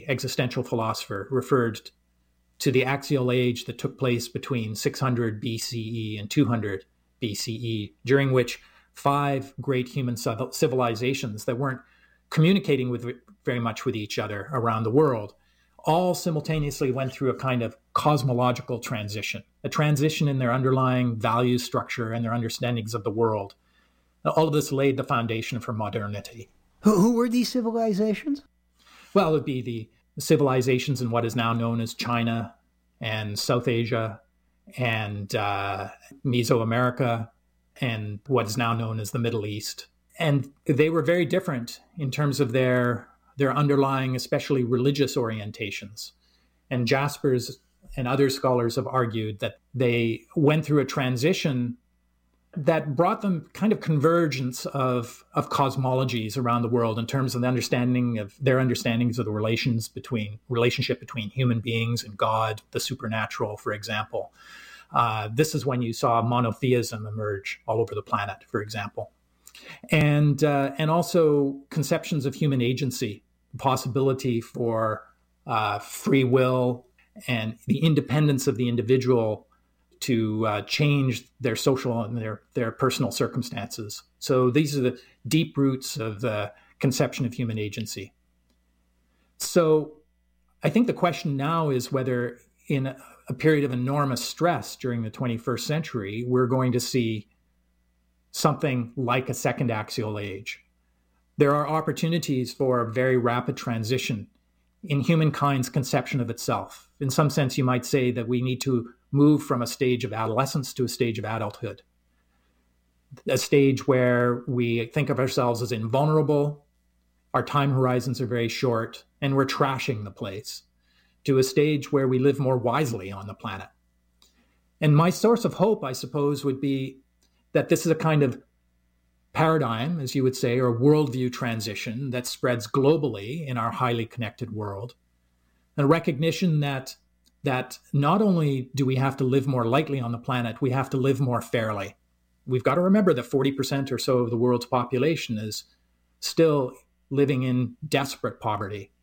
existential philosopher, referred to the axial age that took place between 600 BCE and 200 BCE, during which 5 great human civilizations that weren't communicating very much with each other around the world all simultaneously went through a kind of cosmological transition, a transition in their underlying value structure and their understandings of the world. All of this laid the foundation for modernity. Who were these civilizations? Well, it would be the civilizations in what is now known as China and South Asia and Mesoamerica and what is now known as the Middle East. And they were very different in terms of their underlying, especially religious orientations. And Jaspers and other scholars have argued that they went through a transition that brought them kind of convergence of cosmologies around the world in terms of their understandings of the relationship between human beings and God, the supernatural, for example. This is when you saw monotheism emerge all over the planet, for example. And also conceptions of human agency, the possibility for free will and the independence of the individual to change their social and their personal circumstances. So these are the deep roots of the conception of human agency. So I think the question now is whether in a period of enormous stress during the 21st century, we're going to see something like a second axial age. There are opportunities for a very rapid transition in humankind's conception of itself. In some sense, you might say that we need to move from a stage of adolescence to a stage of adulthood, a stage where we think of ourselves as invulnerable, our time horizons are very short, and we're trashing the place, to a stage where we live more wisely on the planet. And my source of hope, I suppose, would be that this is a kind of paradigm, as you would say, or worldview transition that spreads globally in our highly connected world. A recognition that not only do we have to live more lightly on the planet, we have to live more fairly. We've got to remember that 40% or so of the world's population is still living in desperate poverty.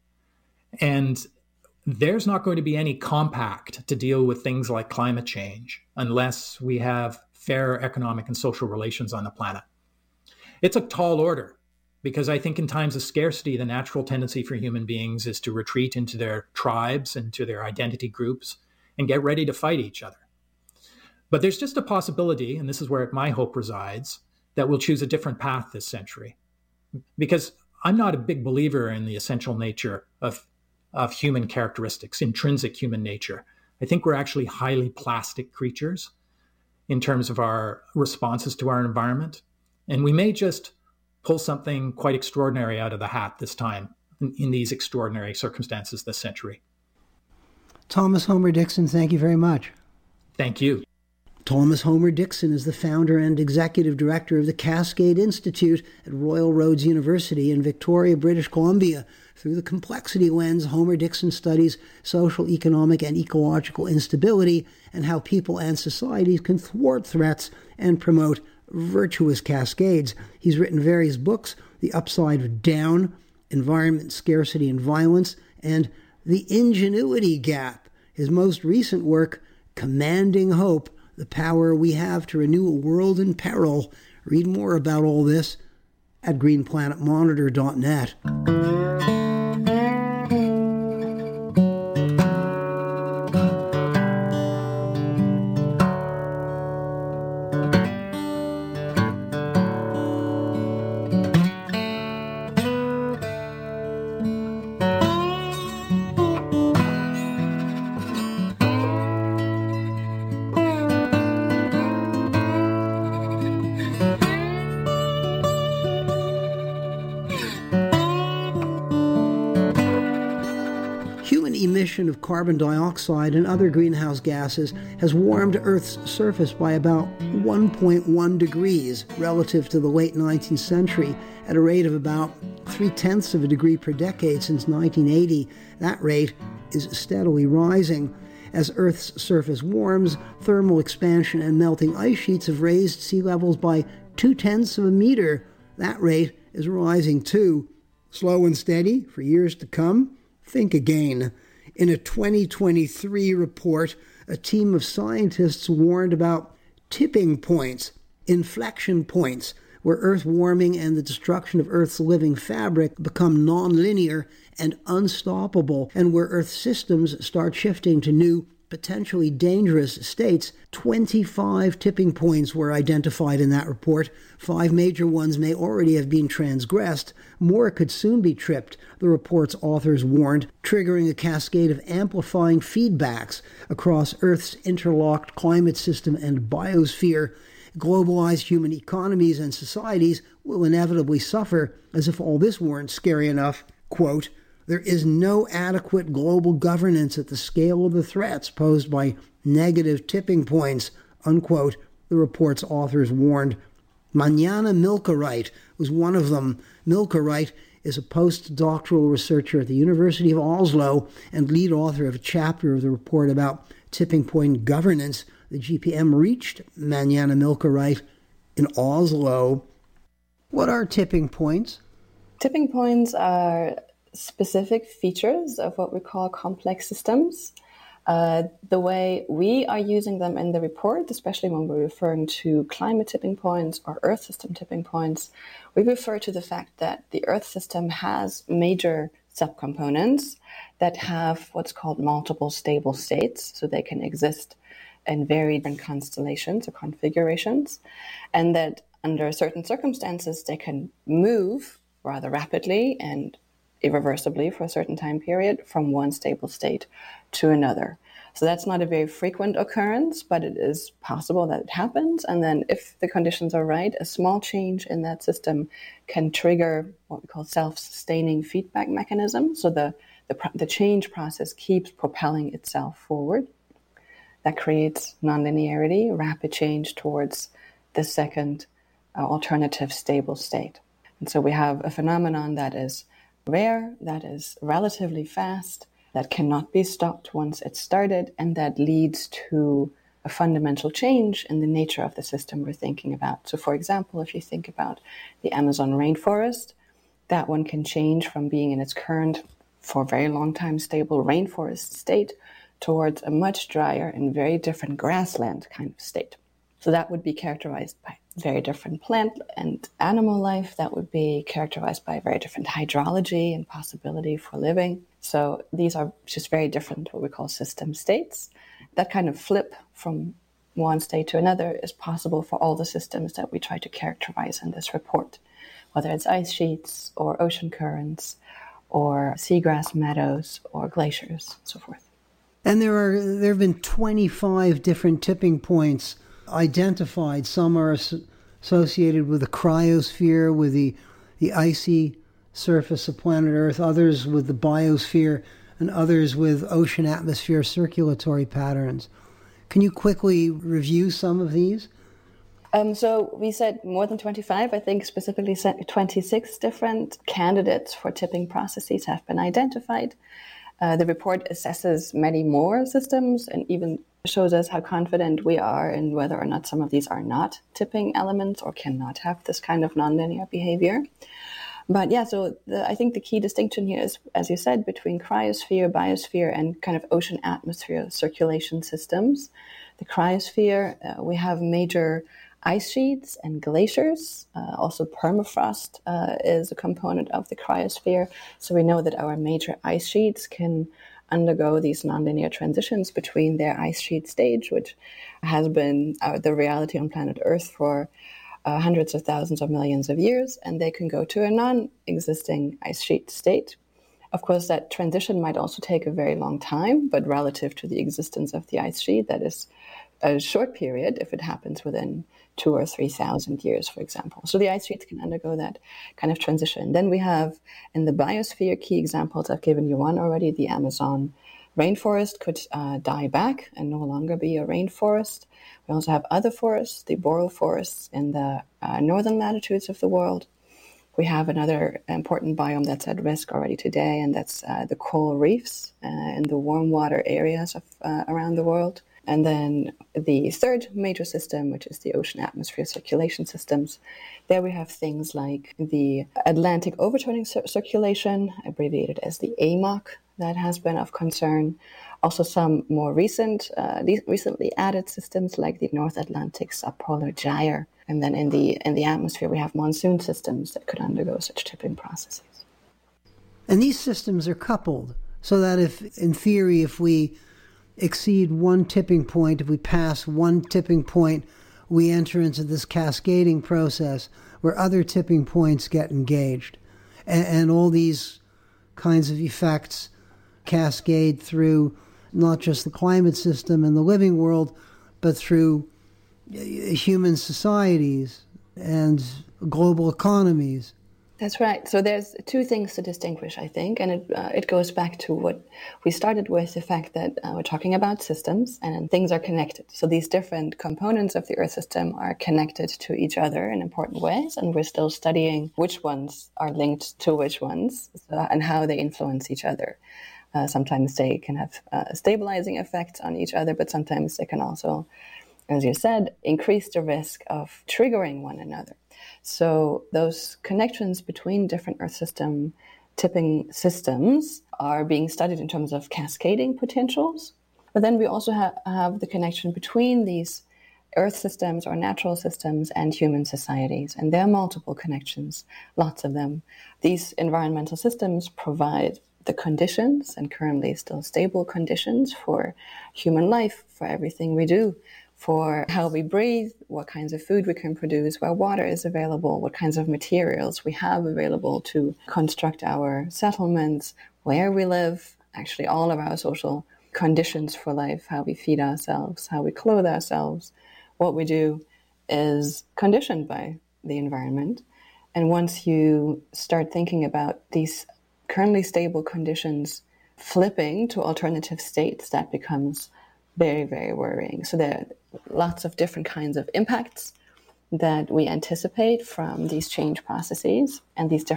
And there's not going to be any compact to deal with things like climate change unless we have fair economic and social relations on the planet. It's a tall order, because I think in times of scarcity, the natural tendency for human beings is to retreat into their tribes and to their identity groups and get ready to fight each other. But there's just a possibility, and this is where my hope resides, that we'll choose a different path this century. Because I'm not a big believer in the essential nature of human characteristics, intrinsic human nature. I think we're actually highly plastic creatures in terms of our responses to our environment. And we may just pull something quite extraordinary out of the hat this time in these extraordinary circumstances this century. Thomas Homer Dixon, thank you very much. Thank you. Thomas Homer Dixon is the founder and executive director of the Cascade Institute at Royal Roads University in Victoria, British Columbia. Through the complexity lens, Homer Dixon studies social, economic, and ecological instability and how people and societies can thwart threats and promote virtuous cascades. He's written various books, The Upside Down, Environment, Scarcity, and Violence, and The Ingenuity Gap. His most recent work, Commanding Hope, The Power We Have to Renew a World in Peril. Read more about all this at greenplanetmonitor.net. Of carbon dioxide and other greenhouse gases has warmed Earth's surface by about 1.1 degrees relative to the late 19th century at a rate of about 0.3 of a degree per decade since 1980. That rate is steadily rising. As Earth's surface warms, thermal expansion and melting ice sheets have raised sea levels by 0.2 of a meter. That rate is rising too. Slow and steady for years to come. Think again. In a 2023 report, a team of scientists warned about tipping points, inflection points, where Earth warming and the destruction of Earth's living fabric become nonlinear and unstoppable, and where Earth systems start shifting to new, potentially dangerous states. 25 tipping points were identified in that report. 5 major ones may already have been transgressed. More could soon be tripped, the report's authors warned, triggering a cascade of amplifying feedbacks across Earth's interlocked climate system and biosphere. Globalized human economies and societies will inevitably suffer. As if all this weren't scary enough, quote, there is no adequate global governance at the scale of the threats posed by negative tipping points, unquote, the report's authors warned. Manjana Milkereit was one of them. Milkereit is a postdoctoral researcher at the University of Oslo and lead author of a chapter of the report about tipping point governance. The GPM reached Manjana Milkereit in Oslo. What are tipping points? Tipping points are specific features of what we call complex systems. The way we are using them in the report, especially when we're referring to climate tipping points or Earth system tipping points, we refer to the fact that the Earth system has major subcomponents that have what's called multiple stable states, so they can exist in very different constellations or configurations, and that under certain circumstances they can move rather rapidly and irreversibly for a certain time period from one stable state to another. So that's not a very frequent occurrence, but it is possible that it happens. And then if the conditions are right, a small change in that system can trigger what we call self-sustaining feedback mechanism. So the change process keeps propelling itself forward. That creates nonlinearity, rapid change towards the second alternative stable state. And so we have a phenomenon that is rare, that is relatively fast, that cannot be stopped once it's started, and that leads to a fundamental change in the nature of the system we're thinking about. So for example, if you think about the Amazon rainforest, that one can change from being in its current, for a very long time, stable rainforest state towards a much drier and very different grassland kind of state. So that would be characterized by very different plant and animal life. That would be characterized by very different hydrology and possibility for living. So these are just very different, what we call system states. That kind of flip from one state to another is possible for all the systems that we try to characterize in this report, whether it's ice sheets or ocean currents or seagrass meadows or glaciers, and so forth. And there have been 25 different tipping points identified. Some are associated with the cryosphere, with the icy surface of planet Earth, others with the biosphere, and others with ocean-atmosphere circulatory patterns. Can you quickly review some of these? So we said more than 25, I think specifically 26 different candidates for tipping processes have been identified. The report assesses many more systems and even shows us how confident we are in whether or not some of these are not tipping elements or cannot have this kind of nonlinear behavior. But yeah, so I think the key distinction here is, as you said, between cryosphere, biosphere, and kind of ocean atmosphere circulation systems. The cryosphere, we have major ice sheets and glaciers. Also permafrost is a component of the cryosphere. So we know that our major ice sheets can undergo these nonlinear transitions between their ice sheet stage, which has been the reality on planet Earth for hundreds of thousands of millions of years, and they can go to a non-existing ice sheet state. Of course, that transition might also take a very long time, but relative to the existence of the ice sheet, that is a short period if it happens within 2,000 or 3,000 years, for example. So the ice sheets can undergo that kind of transition. Then we have in the biosphere key examples. I've given you one already. The Amazon rainforest could die back and no longer be a rainforest. We also have other forests, the boreal forests in the northern latitudes of the world. We have another important biome that's at risk already today, and that's the coral reefs in the warm water areas of around the world. And then the third major system, which is the ocean atmosphere circulation systems, there we have things like the Atlantic overturning circulation, abbreviated as the AMOC that has been of concern. Also, some more recently added systems like the North Atlantic subpolar gyre. And then in the atmosphere, we have monsoon systems that could undergo such tipping processes. And these systems are coupled so that in theory, if we exceed one tipping point, if we pass one tipping point, we enter into this cascading process where other tipping points get engaged. And all these kinds of effects cascade through not just the climate system and the living world, but through human societies and global economies. That's right. So there's two things to distinguish, I think, and it goes back to what we started with, the fact that we're talking about systems and things are connected. So these different components of the Earth system are connected to each other in important ways, and we're still studying which ones are linked to which ones and how they influence each other. Sometimes they can have stabilizing effects on each other, but sometimes they can also, as you said, increase the risk of triggering one another. So those connections between different Earth system tipping systems are being studied in terms of cascading potentials. But then we also have the connection between these Earth systems or natural systems and human societies. And there are multiple connections, lots of them. These environmental systems provide the conditions, and currently still stable conditions, for human life, for everything we do, for how we breathe, what kinds of food we can produce, where water is available, what kinds of materials we have available to construct our settlements, where we live, actually all of our social conditions for life, how we feed ourselves, how we clothe ourselves, what we do is conditioned by the environment. And once you start thinking about these currently stable conditions flipping to alternative states, that becomes very, very worrying. So there are lots of different kinds of impacts that we anticipate from these change processes, and these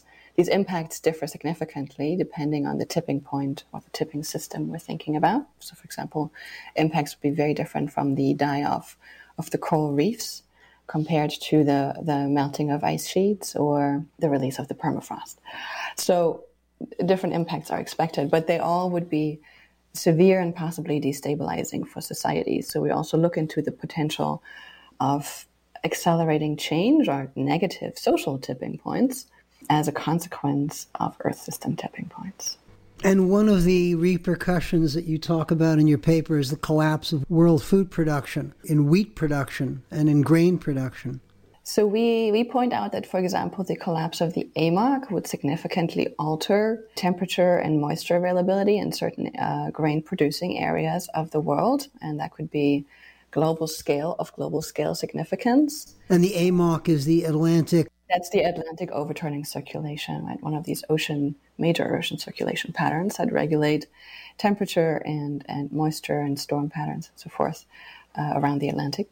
impacts differ significantly depending on the tipping point or the tipping system we're thinking about. So, for example, impacts would be very different from the die-off of the coral reefs compared to the melting of ice sheets or the release of the permafrost. So different impacts are expected, but they all would be severe and possibly destabilizing for societies. So we also look into the potential of accelerating change or negative social tipping points as a consequence of Earth system tipping points. And one of the repercussions that you talk about in your paper is the collapse of world food production, in wheat production and in grain production. So we point out that, for example, the collapse of the AMOC would significantly alter temperature and moisture availability in certain grain-producing areas of the world, and that could be global scale significance. And the AMOC is the Atlantic. That's the Atlantic overturning circulation, right? One of these major ocean circulation patterns that regulate temperature and moisture and storm patterns and so forth around the Atlantic.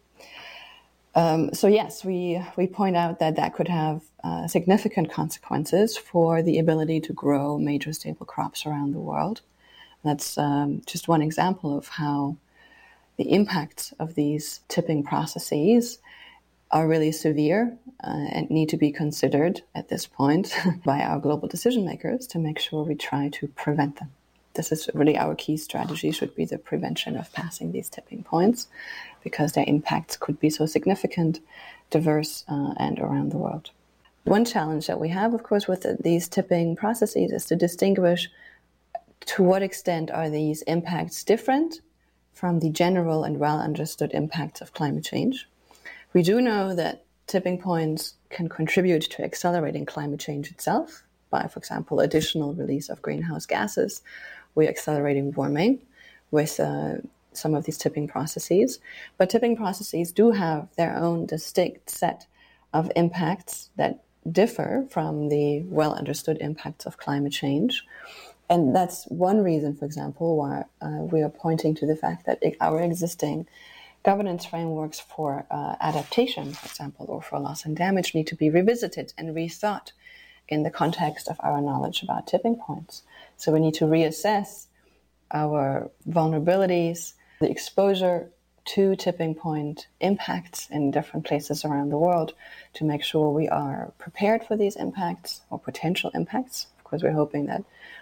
So yes, we point out that could have significant consequences for the ability to grow major staple crops around the world. That's just one example of how the impacts of these tipping processes are really severe and need to be considered at this point by our global decision makers to make sure we try to prevent them. This is really our key strategy, should be the prevention of passing these tipping points, because their impacts could be so significant, diverse, and around the world. One challenge that we have, of course, with these tipping processes is to distinguish to what extent are these impacts different from the general and well-understood impacts of climate change. We do know that tipping points can contribute to accelerating climate change itself by, for example, additional release of greenhouse gases. We're accelerating warming with some of these tipping processes. But tipping processes do have their own distinct set of impacts that differ from the well-understood impacts of climate change. And that's one reason, for example, why we are pointing to the fact that our existing governance frameworks for adaptation, for example, or for loss and damage need to be revisited and rethought in the context of our knowledge about tipping points. So we need to reassess our vulnerabilities, the exposure to tipping point impacts in different places around the world to make sure we are prepared for these impacts or potential impacts. Of course, we're hoping that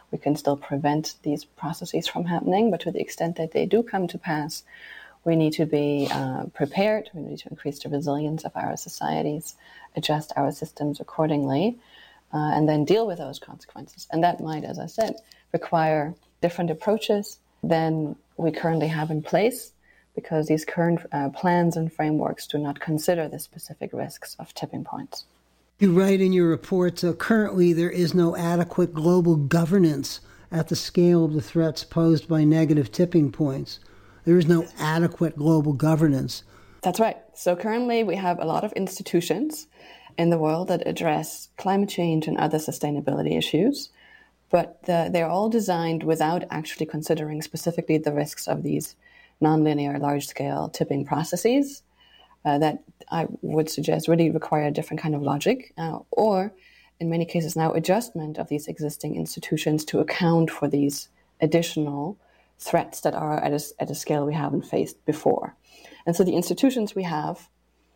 We can still prevent these processes from happening, but to the extent that they do come to pass, we need to be prepared. We need to increase the resilience of our societies, adjust our systems accordingly, and then deal with those consequences. And that might, as I said, require different approaches than we currently have in place, because these current plans and frameworks do not consider the specific risks of tipping points. You write in your report, currently there is no adequate global governance at the scale of the threats posed by negative tipping points. There is no adequate global governance. That's right. So currently we have a lot of institutions in the world that address climate change and other sustainability issues, but they're all designed without actually considering specifically the risks of these nonlinear large-scale tipping processes that I would suggest really require a different kind of logic, or in many cases now adjustment of these existing institutions to account for these additional threats that are at a scale we haven't faced before. And so the institutions we have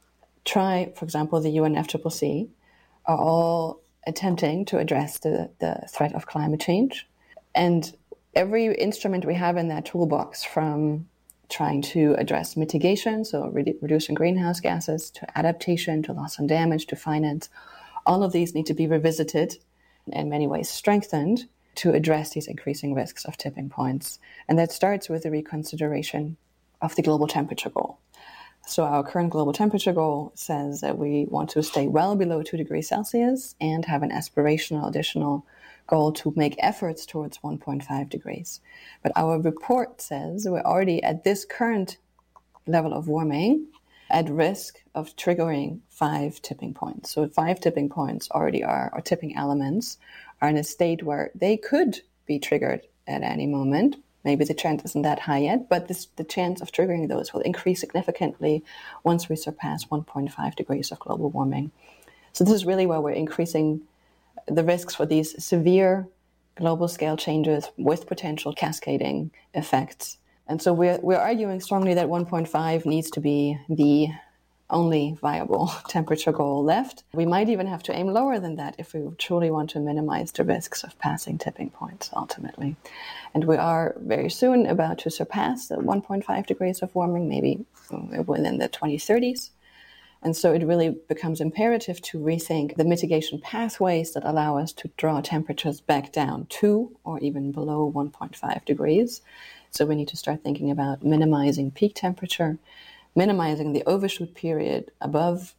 try, for example, the UNFCCC, are all attempting to address the threat of climate change. And every instrument we have in that toolbox, from trying to address mitigation, so reducing greenhouse gases, to adaptation, to loss and damage, to finance, all of these need to be revisited, in many ways strengthened, to address these increasing risks of tipping points. And that starts with the reconsideration of the global temperature goal. So our current global temperature goal says that we want to stay well below 2 degrees Celsius and have an aspirational additional goal to make efforts towards 1.5 degrees. But our report says we're already at this current level of warming at risk of triggering 5 tipping points. So 5 tipping points already are, or tipping elements, are in a state where they could be triggered at any moment. Maybe the chance isn't that high yet, but the chance of triggering those will increase significantly once we surpass 1.5 degrees of global warming. So this is really where we're increasing the risks for these severe global scale changes with potential cascading effects. And so we're arguing strongly that 1.5 needs to be the only viable temperature goal left. We might even have to aim lower than that if we truly want to minimize the risks of passing tipping points ultimately. And we are very soon about to surpass the 1.5 degrees of warming, maybe within the 2030s. And so it really becomes imperative to rethink the mitigation pathways that allow us to draw temperatures back down to or even below 1.5 degrees. So we need to start thinking about minimizing peak temperature, minimizing the overshoot period above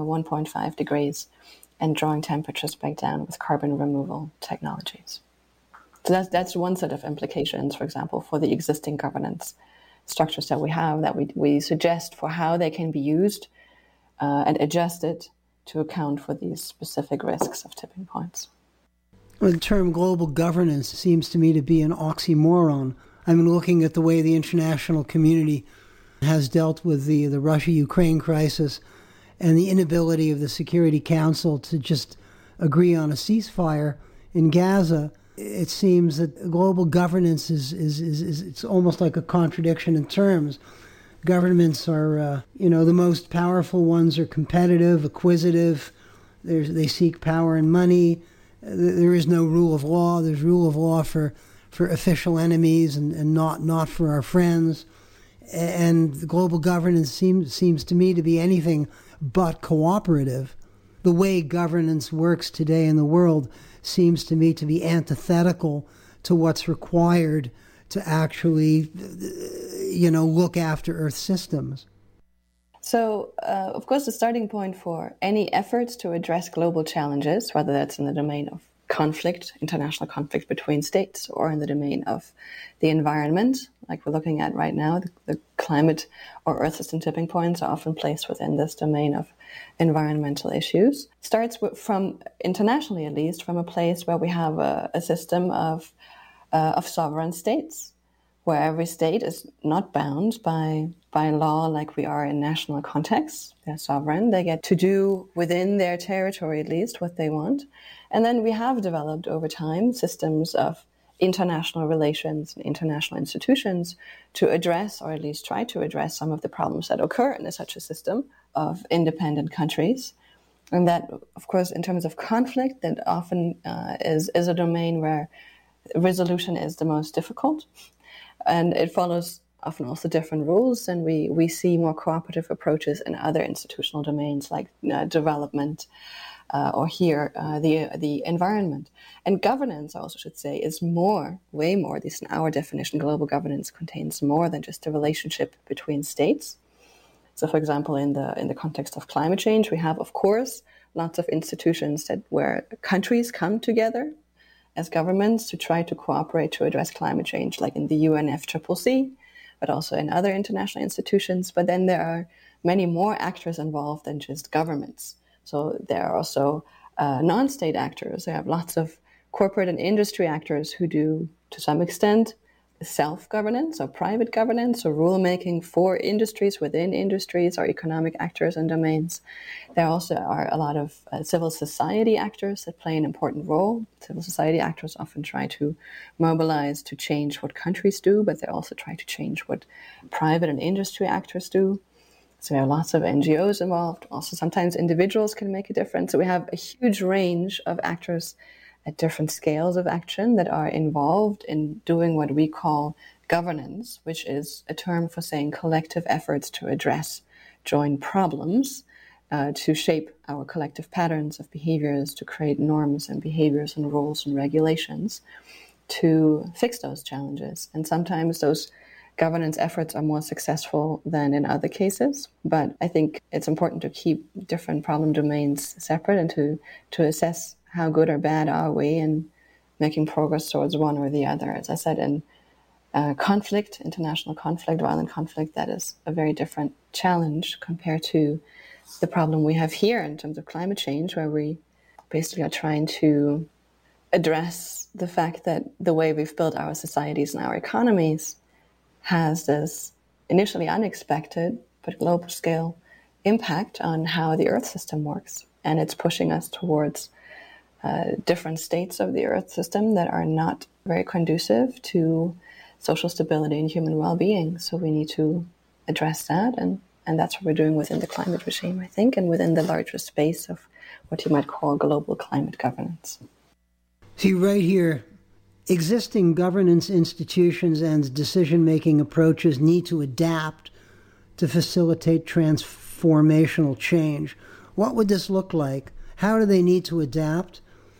1.5 degrees, and drawing temperatures back down with carbon removal technologies. So that's one set of implications, for example, for the existing governance structures that we have, that we suggest for how they can be used and adjusted to account for these specific risks of tipping points. Well, the term global governance seems to me to be an oxymoron. I'm looking at the way the international community has dealt with the Russia-Ukraine crisis and the inability of the Security Council to just agree on a ceasefire in Gaza. It seems that global governance is it's almost like a contradiction in terms. Governments are, the most powerful ones are competitive, acquisitive. They seek power and money. There is no rule of law. There's rule of law for official enemies and not for our friends. And the global governance seems to me to be anything but cooperative. The way governance works today in the world seems to me to be antithetical to what's required to actually, look after Earth systems. So, of course, the starting point for any efforts to address global challenges, whether that's in the domain of conflict, international conflict between states, or in the domain of the environment, like we're looking at right now, the climate or Earth system tipping points are often placed within this domain of environmental issues, starts from, internationally at least, from a place where we have a system of sovereign states, where every state is not bound by law like we are in national contexts. They're sovereign. They get to do within their territory at least what they want. And then we have developed over time systems of international relations and international institutions to address, or at least try to address, some of the problems that occur in such a system of independent countries. And that, of course, in terms of conflict, that often is a domain where resolution is the most difficult, and it follows often also different rules, and we see more cooperative approaches in other institutional domains like development, or here the environment. And governance, I also should say, is way more, at least in our definition, global governance contains more than just a relationship between states. So, for example, in the context of climate change, we have, of course, lots of institutions where countries come together as governments to try to cooperate to address climate change, like in the UNFCCC, but also in other international institutions. But then there are many more actors involved than just governments. So there are also non-state actors. There have lots of corporate and industry actors who do, to some extent, self-governance or private governance or rulemaking for industries within industries or economic actors and domains. There also are a lot of civil society actors that play an important role. Civil society actors often try to mobilize to change what countries do, but they also try to change what private and industry actors do. So we have lots of NGOs involved. Also, sometimes individuals can make a difference. So we have a huge range of actors at different scales of action that are involved in doing what we call governance, which is a term for saying collective efforts to address joint problems, to shape our collective patterns of behaviors, to create norms and behaviors and rules and regulations to fix those challenges. And sometimes those governance efforts are more successful than in other cases. But I think it's important to keep different problem domains separate and to assess how good or bad are we in making progress towards one or the other. As I said, in conflict, international conflict, violent conflict, that is a very different challenge compared to the problem we have here in terms of climate change, where we basically are trying to address the fact that the way we've built our societies and our economies has this initially unexpected but global scale impact on how the Earth system works. And it's pushing us towards different states of the Earth system that are not very conducive to social stability and human well-being. So we need to address that, and that's what we're doing within the climate regime, I think, and within the larger space of what you might call global climate governance. See, right here, existing governance institutions and decision-making approaches need to adapt to facilitate transformational change. What would this look like? How do they need to adapt?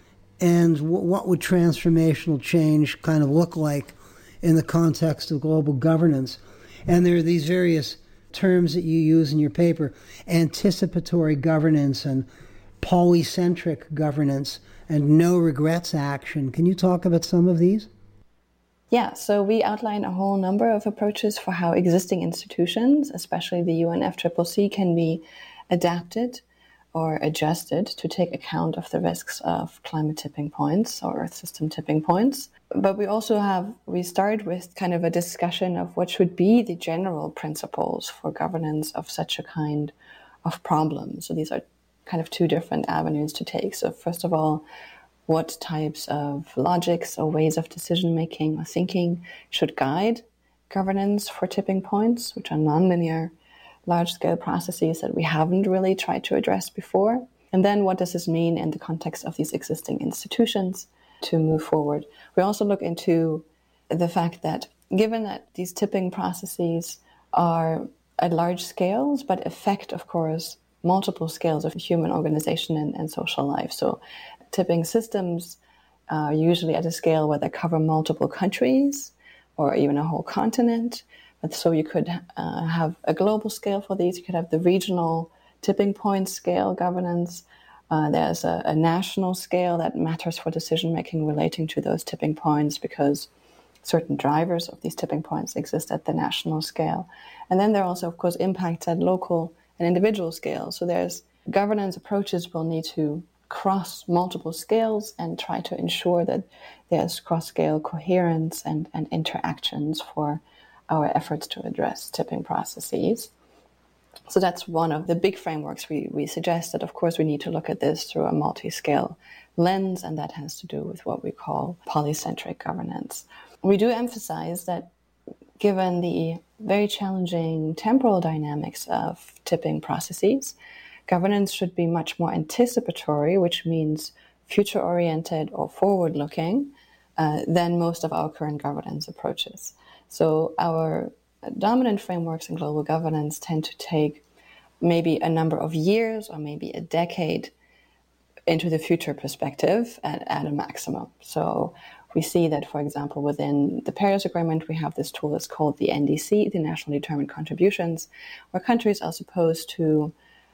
And what would transformational change kind of look like in the context of global governance? And there are these various terms that you use in your paper: anticipatory governance and polycentric governance and no regrets action. Can you talk about some of these? Yeah, so we outline a whole number of approaches for how existing institutions, especially the UNFCCC, can be adapted or adjusted to take account of the risks of climate tipping points or Earth system tipping points. But we start with kind of a discussion of what should be the general principles for governance of such a kind of problem. So these are kind of two different avenues to take. So first of all, what types of logics or ways of decision-making or thinking should guide governance for tipping points, which are nonlinear, large-scale processes that we haven't really tried to address before? And then what does this mean in the context of these existing institutions to move forward? We also look into the fact that given that these tipping processes are at large scales, but affect, of course, multiple scales of human organization and social life. So tipping systems are usually at a scale where they cover multiple countries or even a whole continent. So you could have a global scale for these. You could have the regional tipping point scale governance. There's a national scale that matters for decision-making relating to those tipping points because certain drivers of these tipping points exist at the national scale. And then there are also, of course, impacts at local and individual scale. So there's governance approaches will need to cross multiple scales and try to ensure that there's cross-scale coherence and interactions for our efforts to address tipping processes. So that's one of the big frameworks we suggest, that of course we need to look at this through a multi-scale lens, and that has to do with what we call polycentric governance. We do emphasize that given the very challenging temporal dynamics of tipping processes, governance should be much more anticipatory, which means future-oriented or forward-looking, than most of our current governance approaches. So our dominant frameworks in global governance tend to take maybe a number of years or maybe a decade into the future perspective at a maximum. So we see that, for example, within the Paris Agreement, we have this tool that's called the NDC, the Nationally Determined Contributions, where countries are supposed to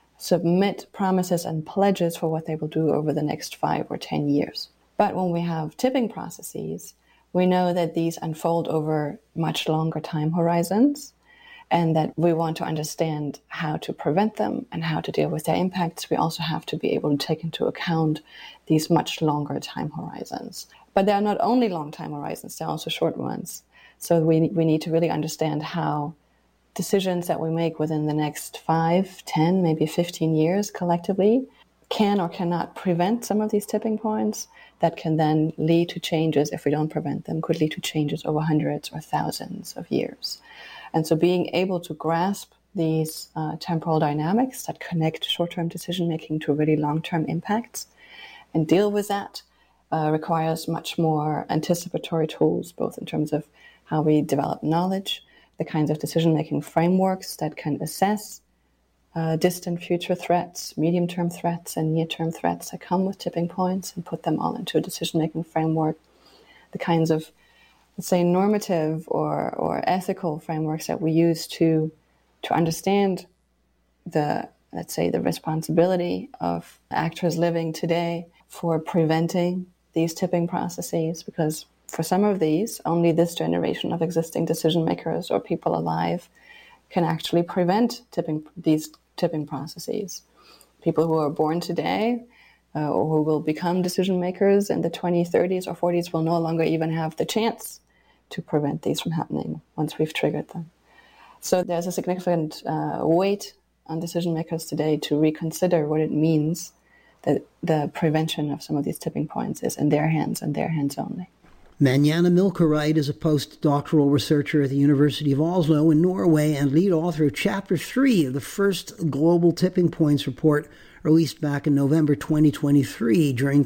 submit promises and pledges for what they will do over the next 5 or 10 years. But when we have tipping processes, we know that these unfold over much longer time horizons, and that we want to understand how to prevent them and how to deal with their impacts. We also have to be able to take into account these much longer time horizons. But there are not only long time horizons, there are also short ones. So we need to really understand how decisions that we make within the next 5, 10, maybe 15 years collectively can or cannot prevent some of these tipping points that can then lead to changes, if we don't prevent them, could lead to changes over hundreds or thousands of years. And so being able to grasp these temporal dynamics that connect short-term decision-making to really long-term impacts and deal with that requires much more anticipatory tools, both in terms of how we develop knowledge, the kinds of decision-making frameworks that can assess distant future threats, medium-term threats, and near-term threats that come with tipping points and put them all into a decision-making framework, the kinds of, let's say, normative or ethical frameworks that we use to understand the, let's say, the responsibility of actors living today for preventing these tipping processes, because for some of these, only this generation of existing decision makers or people alive can actually prevent these tipping processes. People who are born today or who will become decision makers in the 2030s or 40s will no longer even have the chance to prevent these from happening once we've triggered them. So there's a significant weight on decision makers today to reconsider what it means that the prevention of some of these tipping points is in their hands and their hands only. Manjana Milkereit is a postdoctoral researcher at the University of Oslo in Norway and lead author of Chapter 3 of the first Global Tipping Points report released back in November 2023 during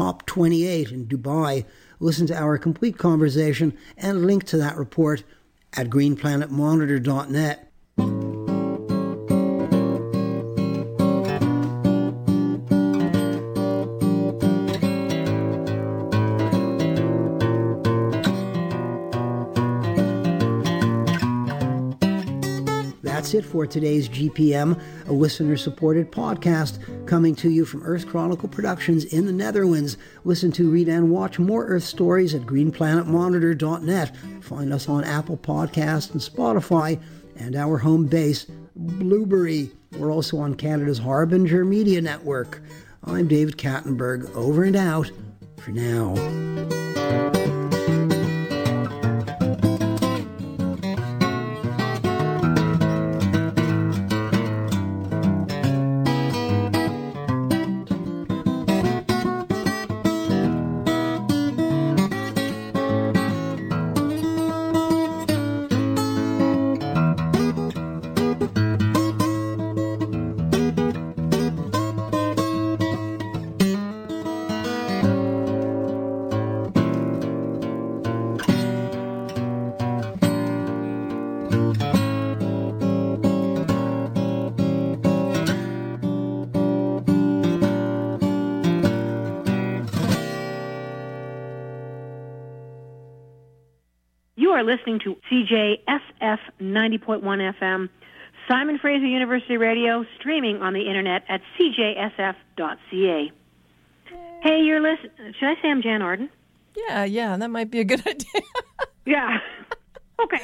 COP28 in Dubai. Listen to our complete conversation and link to that report at greenplanetmonitor.net. That's it for today's GPM, a listener-supported podcast coming to you from Earth Chronicle Productions in the Netherlands. Listen to, read, and watch more Earth stories at greenplanetmonitor.net. Find us on Apple Podcasts and Spotify, and our home base, Blueberry. We're also on Canada's Harbinger Media Network. I'm David Kattenberg, over and out for now. Listening to CJSF 90.1 FM, Simon Fraser University Radio, streaming on the internet at cjsf.ca. Hey, you're listening. Should I say I'm Jan Arden? Yeah, that might be a good idea. Yeah. Okay.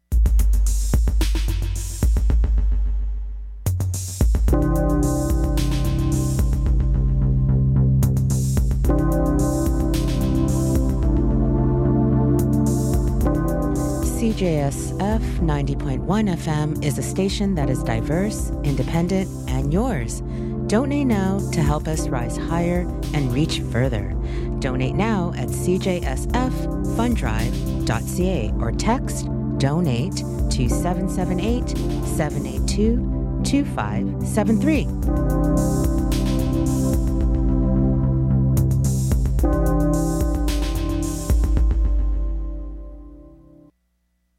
CJSF 90.1 FM is a station that is diverse, independent, and yours. Donate now to help us rise higher and reach further. Donate now at cjsffundrive.ca or text DONATE to 778-782-2573.